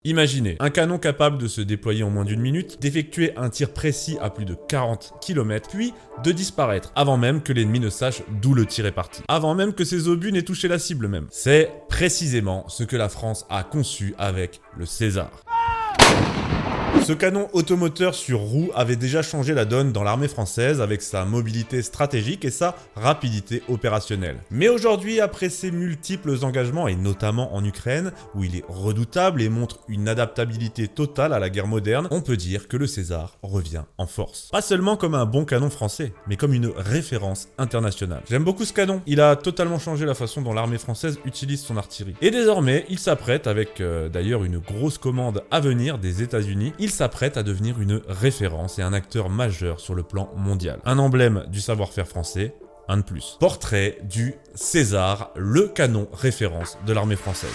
Imaginez, un canon capable de se déployer en moins d'une minute, d'effectuer un tir précis à plus de 40 km, puis de disparaître, avant même que l'ennemi ne sache d'où le tir est parti. Avant même que ses obus n'aient touché la cible même. C'est précisément ce que la France a conçu avec le César. Ce canon automoteur sur roue avait déjà changé la donne dans l'armée française avec sa mobilité stratégique et sa rapidité opérationnelle. Mais aujourd'hui, après ses multiples engagements, et notamment en Ukraine, où il est redoutable et montre une adaptabilité totale à la guerre moderne, on peut dire que le César revient en force. Pas seulement comme un bon canon français, mais comme une référence internationale. J'aime beaucoup ce canon, il a totalement changé la façon dont l'armée française utilise son artillerie. Et désormais, il s'apprête, avec d'ailleurs une grosse commande à venir des États-Unis, il s'apprête à devenir une référence et un acteur majeur sur le plan mondial. Un emblème du savoir-faire français, un de plus. Portrait du César, le canon référence de l'armée française.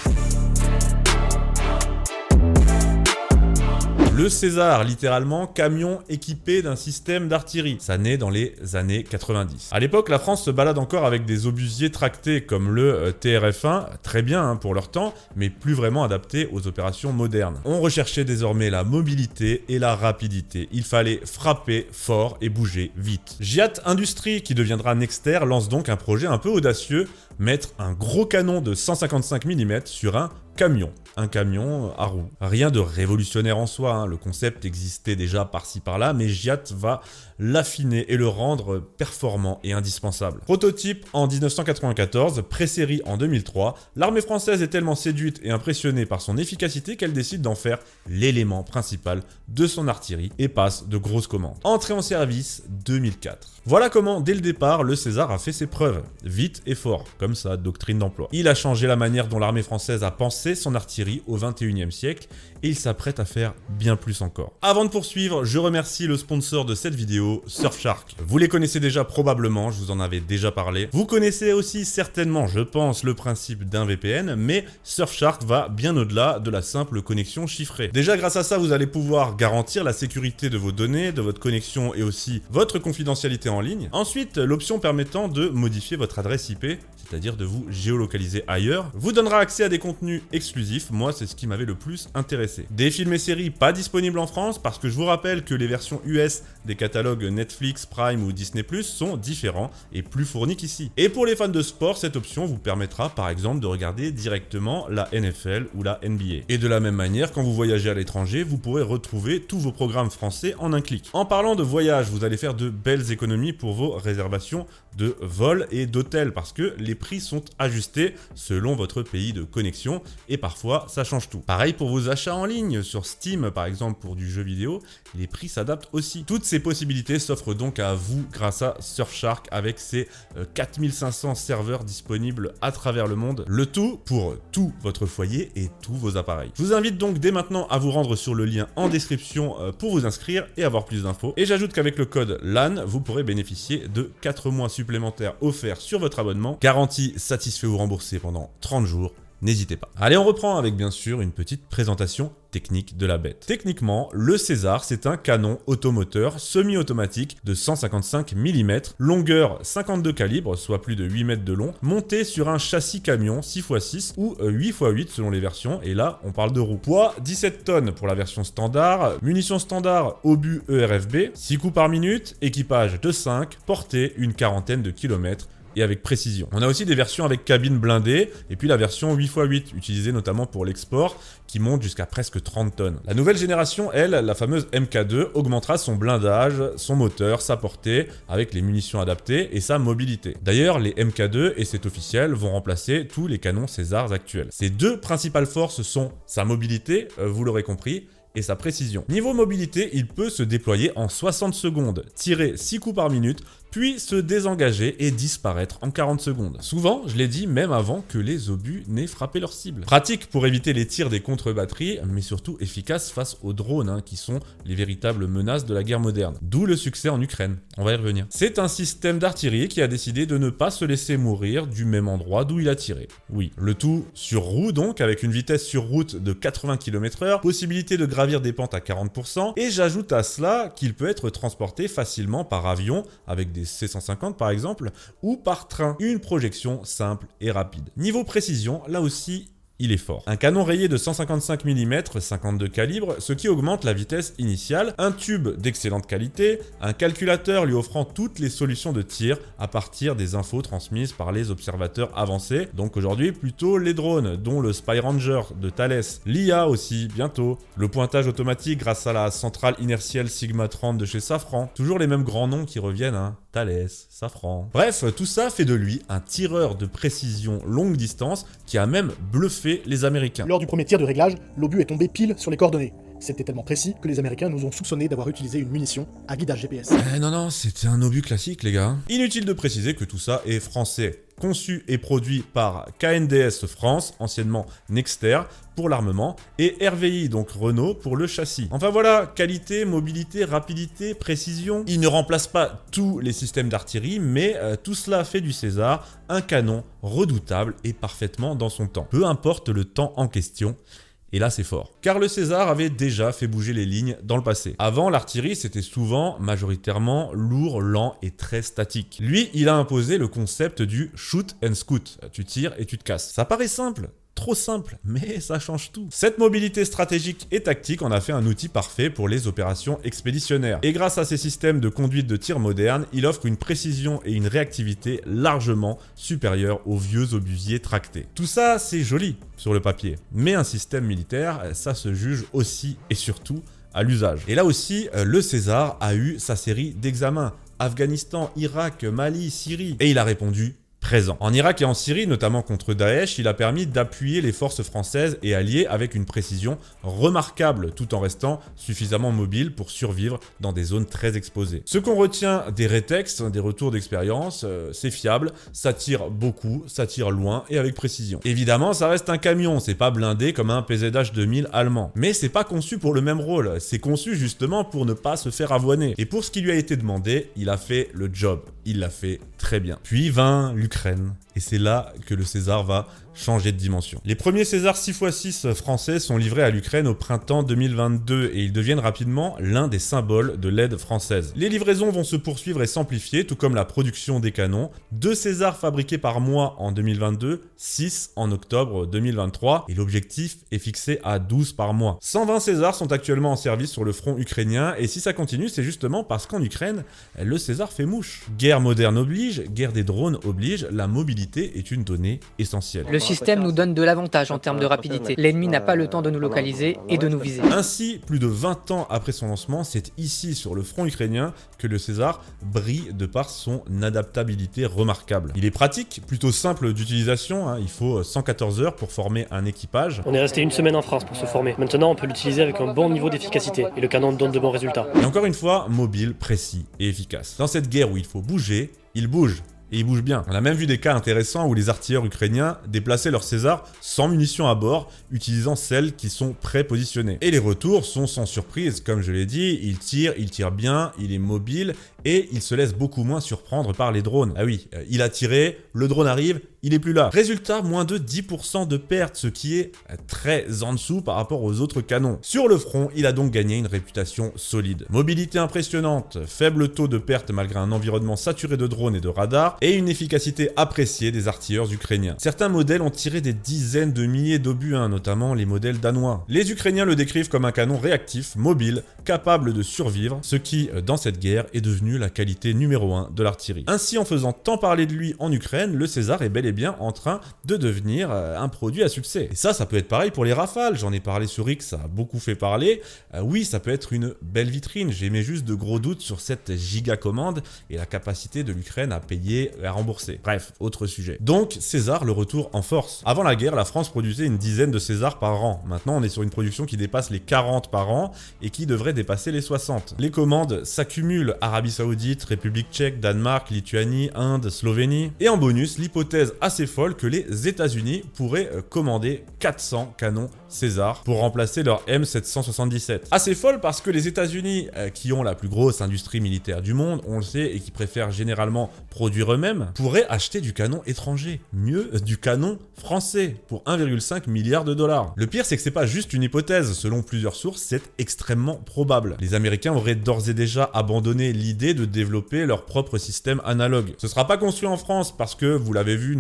Le César, littéralement camion équipé d'un système d'artillerie. Ça naît dans les années 90. À l'époque, la France se balade encore avec des obusiers tractés comme le TRF-1, très bien pour leur temps, mais plus vraiment adaptés aux opérations modernes. On recherchait désormais la mobilité et la rapidité. Il fallait frapper fort et bouger vite. Giat Industries, qui deviendra Nexter, lance donc un projet un peu audacieux, mettre un gros canon de 155 mm sur un camion à roue. Rien de révolutionnaire en soi, le concept existait déjà par-ci par-là, mais Giat va l'affiner et le rendre performant et indispensable. Prototype en 1994, pré-série en 2003, l'armée française est tellement séduite et impressionnée par son efficacité qu'elle décide d'en faire l'élément principal de son artillerie et passe de grosses commandes. Entrée en service 2004. Voilà comment, dès le départ, le César a fait ses preuves, vite et fort, comme sa doctrine d'emploi. Il a changé la manière dont l'armée française a pensé son artillerie au XXIe siècle et il s'apprête à faire bien plus encore. Avant de poursuivre, je remercie le sponsor de cette vidéo, Surfshark. Vous les connaissez déjà probablement, je vous en avais déjà parlé. Vous connaissez aussi certainement, je pense, le principe d'un VPN, mais Surfshark va bien au-delà de la simple connexion chiffrée. Déjà, grâce à ça, vous allez pouvoir garantir la sécurité de vos données, de votre connexion et aussi votre confidentialité en ligne. Ensuite, l'option permettant de modifier votre adresse IP, c'est-à-dire de vous géolocaliser ailleurs, vous donnera accès à des contenus exclusifs. Moi, c'est ce qui m'avait le plus intéressé. Des films et séries pas disponibles en France parce que je vous rappelle que les versions US des catalogues Netflix, Prime ou Disney+ sont différents et plus fournis qu'ici. Et pour les fans de sport, cette option vous permettra par exemple de regarder directement la NFL ou la NBA. Et de la même manière, quand vous voyagez à l'étranger, vous pourrez retrouver tous vos programmes français en un clic. En parlant de voyage, vous allez faire de belles économies pour vos réservations de vols et d'hôtels parce que les prix sont ajustés selon votre pays de connexion et parfois ça change tout. Pareil pour vos achats en ligne sur Steam par exemple pour du jeu vidéo, les prix s'adaptent aussi. Toutes ces possibilités s'offrent donc à vous grâce à Surfshark avec ses 4500 serveurs disponibles à travers le monde, le tout pour tout votre foyer et tous vos appareils. Je vous invite donc dès maintenant à vous rendre sur le lien en description pour vous inscrire et avoir plus d'infos. Et j'ajoute qu'avec le code LAN, vous pourrez bénéficier de 4 mois supplémentaires offerts sur votre abonnement, garantie satisfait ou remboursé pendant 30 jours. N'hésitez pas. Allez, on reprend avec bien sûr une petite présentation technique de la bête. Techniquement, le César, c'est un canon automoteur semi-automatique de 155 mm, longueur 52 calibres, soit plus de 8 mètres de long, monté sur un châssis camion 6x6 ou 8x8 selon les versions, et là, on parle de roues. Poids 17 tonnes pour la version standard, munitions standard obus ERFB, 6 coups par minute, équipage de 5, portée une quarantaine de kilomètres, et avec précision. On a aussi des versions avec cabine blindée et puis la version 8x8 utilisée notamment pour l'export qui monte jusqu'à presque 30 tonnes. La nouvelle génération, elle, la fameuse MK2, augmentera son blindage, son moteur, sa portée avec les munitions adaptées et sa mobilité. D'ailleurs, les MK2, et c'est officiel, vont remplacer tous les canons Césars actuels. Ces deux principales forces sont sa mobilité, vous l'aurez compris, et sa précision. Niveau mobilité, il peut se déployer en 60 secondes, tirer 6 coups par minute, puis se désengager et disparaître en 40 secondes. Souvent, je l'ai dit, même avant que les obus n'aient frappé leur cible. Pratique pour éviter les tirs des contre-batteries, mais surtout efficace face aux drones, qui sont les véritables menaces de la guerre moderne. D'où le succès en Ukraine. On va y revenir. C'est un système d'artillerie qui a décidé de ne pas se laisser mourir du même endroit d'où il a tiré. Oui, le tout sur roue donc, avec une vitesse sur route de 80 km/h, possibilité de gravir des pentes à 40%, et j'ajoute à cela qu'il peut être transporté facilement par avion, avec des C-150 par exemple, ou par train. Une projection simple et rapide. Niveau précision, là aussi, il est fort. Un canon rayé de 155 mm, 52 calibre, ce qui augmente la vitesse initiale, un tube d'excellente qualité, un calculateur lui offrant toutes les solutions de tir à partir des infos transmises par les observateurs avancés, donc aujourd'hui plutôt les drones, dont le Spy Ranger de Thales, l'IA aussi, bientôt, le pointage automatique grâce à la centrale inertielle Sigma 30 de chez Safran, toujours les mêmes grands noms qui reviennent, hein, Thales, Safran. Bref, tout ça fait de lui un tireur de précision longue distance qui a même bluffé les Américains. Lors du premier tir de réglage, l'obus est tombé pile sur les coordonnées. C'était tellement précis que les Américains nous ont soupçonné d'avoir utilisé une munition à guidage GPS. Non, c'était un obus classique, les gars. Inutile de préciser que tout ça est français. Conçu et produit par KNDS France, anciennement Nexter, pour l'armement, et RVI, donc Renault, pour le châssis. Enfin voilà, qualité, mobilité, rapidité, précision. Il ne remplace pas tous les systèmes d'artillerie, mais tout cela fait du César un canon redoutable et parfaitement dans son temps. Peu importe le temps en question. Et là, c'est fort. Car le César avait déjà fait bouger les lignes dans le passé. Avant, l'artillerie, c'était souvent, majoritairement, lourd, lent et très statique. Lui, il a imposé le concept du shoot and scoot. Tu tires et tu te casses. Ça paraît simple. Trop simple, mais ça change tout. Cette mobilité stratégique et tactique en a fait un outil parfait pour les opérations expéditionnaires. Et grâce à ces systèmes de conduite de tir modernes, il offre une précision et une réactivité largement supérieures aux vieux obusiers tractés. Tout ça, c'est joli sur le papier, mais un système militaire, ça se juge aussi et surtout à l'usage. Et là aussi, le César a eu sa série d'examens. Afghanistan, Irak, Mali, Syrie. Et il a répondu présent. En Irak et en Syrie, notamment contre Daesh, il a permis d'appuyer les forces françaises et alliées avec une précision remarquable, tout en restant suffisamment mobile pour survivre dans des zones très exposées. Ce qu'on retient des rétextes, des retours d'expérience, c'est fiable, ça tire beaucoup, ça tire loin et avec précision. Évidemment, ça reste un camion, c'est pas blindé comme un PZH 2000 allemand. Mais c'est pas conçu pour le même rôle, c'est conçu justement pour ne pas se faire avoiner. Et pour ce qui lui a été demandé, il a fait le job. Il l'a fait très bien. Puis vint l'Ukraine, et c'est là que le César va changer de dimension. Les premiers César 6x6 français sont livrés à l'Ukraine au printemps 2022 et ils deviennent rapidement l'un des symboles de l'aide française. Les livraisons vont se poursuivre et s'amplifier, tout comme la production des canons. 2 Césars fabriqués par mois en 2022, 6 en octobre 2023 et l'objectif est fixé à 12 par mois. 120 Césars sont actuellement en service sur le front ukrainien et si ça continue, c'est justement parce qu'en Ukraine, le César fait mouche. Guerre moderne oblige, guerre des drones oblige, la mobilité est une donnée essentielle. Le système nous donne de l'avantage en termes de rapidité. L'ennemi n'a pas le temps de nous localiser et de nous viser. Ainsi, plus de 20 ans après son lancement, c'est ici sur le front ukrainien que le César brille de par son adaptabilité remarquable. Il est pratique, plutôt simple d'utilisation, il faut 114 heures pour former un équipage. On est resté une semaine en France pour se former. Maintenant, on peut l'utiliser avec un bon niveau d'efficacité et le canon donne de bons résultats. Et encore une fois, mobile, précis et efficace. Dans cette guerre où il faut bouger, il bouge. Et il bouge bien. On a même vu des cas intéressants où les artilleurs ukrainiens déplaçaient leurs Césars sans munitions à bord, utilisant celles qui sont prépositionnées. Et les retours sont sans surprise, comme je l'ai dit, il tire bien, il est mobile et il se laisse beaucoup moins surprendre par les drones. Ah oui, il a tiré, le drone arrive, il est plus là. Résultat, moins de 10% de pertes, ce qui est très en dessous par rapport aux autres canons. Sur le front, il a donc gagné une réputation solide. Mobilité impressionnante, faible taux de pertes malgré un environnement saturé de drones et de radars, et une efficacité appréciée des artilleurs ukrainiens. Certains modèles ont tiré des dizaines de milliers d'obus, notamment les modèles danois. Les Ukrainiens le décrivent comme un canon réactif, mobile, capable de survivre, ce qui, dans cette guerre, est devenu la qualité numéro 1 de l'artillerie. Ainsi, en faisant tant parler de lui en Ukraine, le César est bel et bien en train de devenir un produit à succès. Et ça peut être pareil pour les Rafales. J'en ai parlé sur X, ça a beaucoup fait parler. Oui, ça peut être une belle vitrine. J'émets juste de gros doutes sur cette giga commande et la capacité de l'Ukraine à payer et à rembourser. Bref, autre sujet. Donc, César, le retour en force. Avant la guerre, la France produisait une dizaine de Césars par an. Maintenant, on est sur une production qui dépasse les 40 par an et qui devrait dépasser les 60. Les commandes s'accumulent. Arabie Saoudite, République Tchèque, Danemark, Lituanie, Inde, Slovénie. Et en bonus, l'hypothèse assez folle que les États-Unis pourraient commander 400 canons César pour remplacer leur M777. Assez folle parce que les États-Unis, qui ont la plus grosse industrie militaire du monde, on le sait, et qui préfèrent généralement produire eux-mêmes, pourraient acheter du canon étranger. Mieux, du canon français pour 1,5 milliard de dollars. Le pire, c'est que c'est pas juste une hypothèse. Selon plusieurs sources, c'est extrêmement probable. Les Américains auraient d'ores et déjà abandonné l'idée de développer leur propre système analogue. Ce sera pas construit en France parce que, vous l'avez vu, nos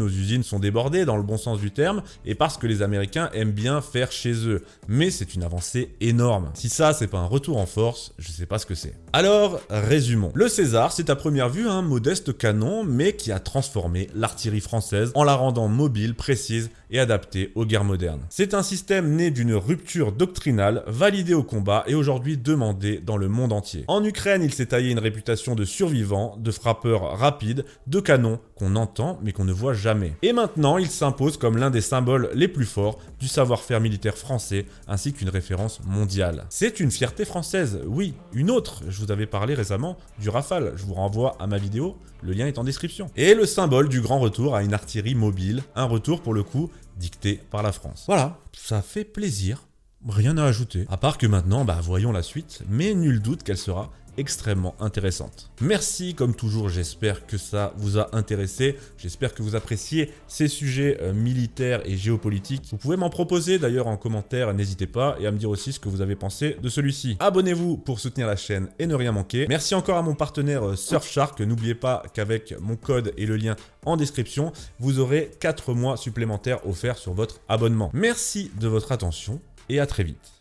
nos usines sont débordées dans le bon sens du terme et parce que les Américains aiment bien faire chez eux. Mais c'est une avancée énorme. Si ça, c'est pas un retour en force, je sais pas ce que c'est. Alors, résumons. Le César, c'est à première vue un modeste canon, mais qui a transformé l'artillerie française en la rendant mobile, précise et adaptée aux guerres modernes. C'est un système né d'une rupture doctrinale, validé au combat et aujourd'hui demandé dans le monde entier. En Ukraine, il s'est taillé une réputation de survivant, de frappeur rapide, de canon qu'on entend mais qu'on ne voit jamais. Et maintenant, il s'impose comme l'un des symboles les plus forts du savoir-faire militaire français ainsi qu'une référence mondiale. C'est une fierté française, oui, une autre. Je vous avais parlé récemment du Rafale, je vous renvoie à ma vidéo, le lien est en description. Et le symbole du grand retour à une artillerie mobile, un retour pour le coup dicté par la France. Voilà, ça fait plaisir, rien à ajouter. À part que maintenant, voyons la suite, mais nul doute qu'elle sera extrêmement intéressante. Merci comme toujours, j'espère que ça vous a intéressé, j'espère que vous appréciez ces sujets militaires et géopolitiques. Vous pouvez m'en proposer d'ailleurs en commentaire, n'hésitez pas, et à me dire aussi ce que vous avez pensé de celui-ci. Abonnez-vous pour soutenir la chaîne et ne rien manquer. Merci encore à mon partenaire Surfshark, n'oubliez pas qu'avec mon code et le lien en description, vous aurez 4 mois supplémentaires offerts sur votre abonnement. Merci de votre attention et à très vite.